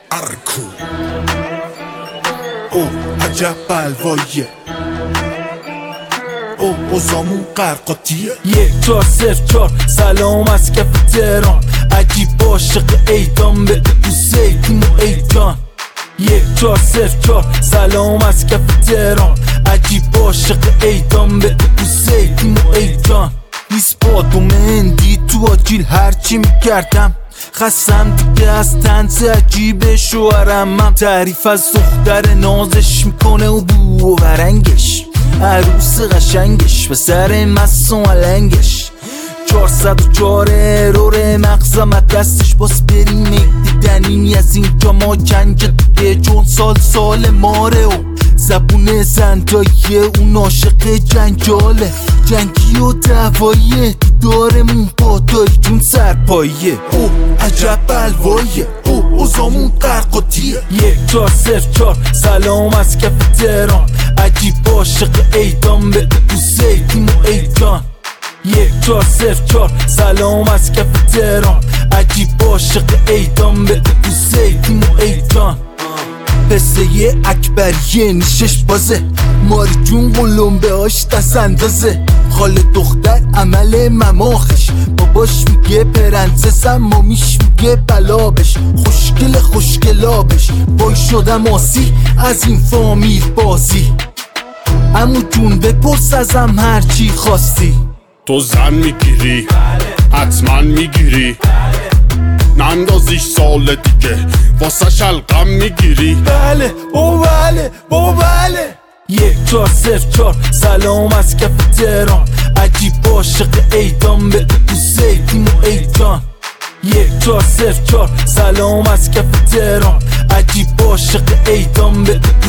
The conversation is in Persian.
ارکو او عجب بلواییه او اوزامون قرقاتیه 1404 سلام از کف تهران عجیب عاشق ایدان بده بوسیدیم و ایدان 1404 سلام از کف تهران عجیب عاشق ایدان بده بوسیدیم و ایدان 20 بادوم هندی تو آجیل هرچی میکردم خستم دیگه از طنز عجیب شوهرم تعریف از دختر نازش میکنه و بو و رنگش عروس قشنگش پسر مست و علنگش 404 ارور مغزم از دستش باز بریم دیدنی از اینجا ما جنگ دیگه چون سال ماره و زبون زنداییه اون عاشق جنجاله جنگی و دواییه دیدارمون پادایی جون سرپاییه او عجب بلواییه او اوزامون قرقاتیه 1404 سلام از کف تهران عجیب عاشق ایدان بده بوسیدیم و ایدان 1404 سلام از کف تهران عجیب عاشق ایدان بده بوسیدیم و ایدان قصه اکبریه نیشش بازه ماری جون قلمبه هاش دست اندازه خال دختر عمل مماخش باباش میگه پرنسس مامیش میگه بلابش خوشگلابش بای شدم آسی از این فامیل بازی عمو جون بپرس ازم هرچی خواستی تو زن میگیری حتما میگیری نندازیش سال دیگه واسه شلقم میگیری بله بله 1404 سلام از کف تهران عجیب عاشق ایدان بده بوسیدیم و ایدان 1404 سلام از کف تهران عجیب عاشق ایدان بده